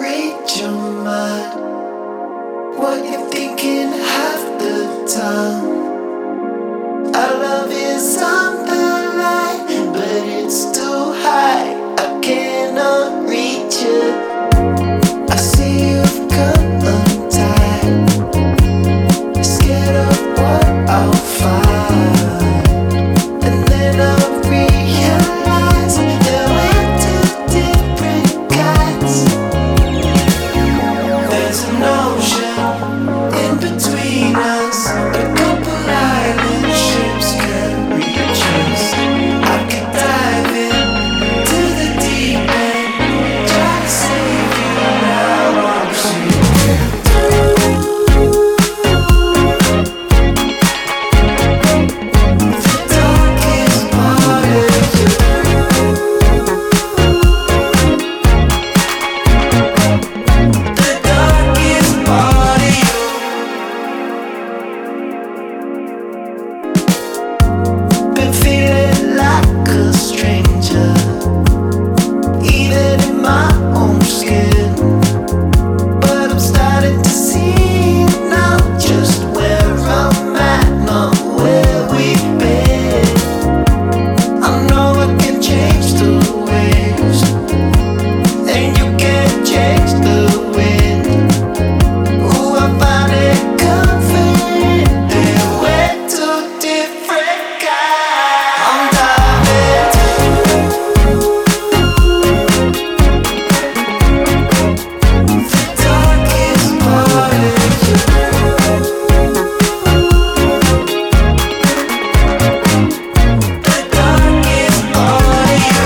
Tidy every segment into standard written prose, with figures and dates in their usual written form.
read your mind. What you're thinking half the time. Our love is on the line, but it's too high. I cannot reach you. I see you've come untied. Scared of what I'll find. And then I'll realize that we're two different kinds. There's an ocean in between us. A couple island ships can reach us. I could dive in to the deep end, try to save you now. I'm sinking. The darkest part of you. The darkest part of you. Been feeling like a stranger, even in my own skin. But I'm starting to see now just where I'm at, not where we've been. I know I can change the waves, and you can't change the wind. Ooh, I find it comforting that we're two different guys. I'm diving the darkest part of you. The darkest part of you.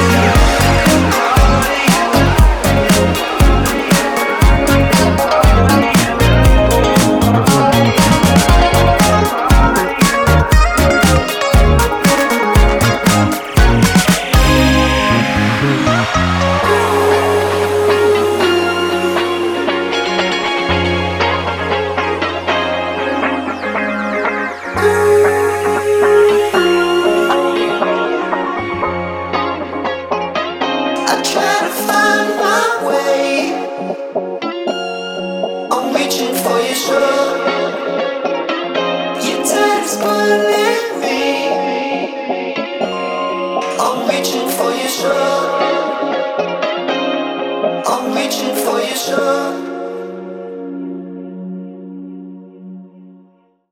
I try to find my way. I'm reaching for your soul. Your time's pulling me. I'm reaching for your soul. I'm reaching for your soul.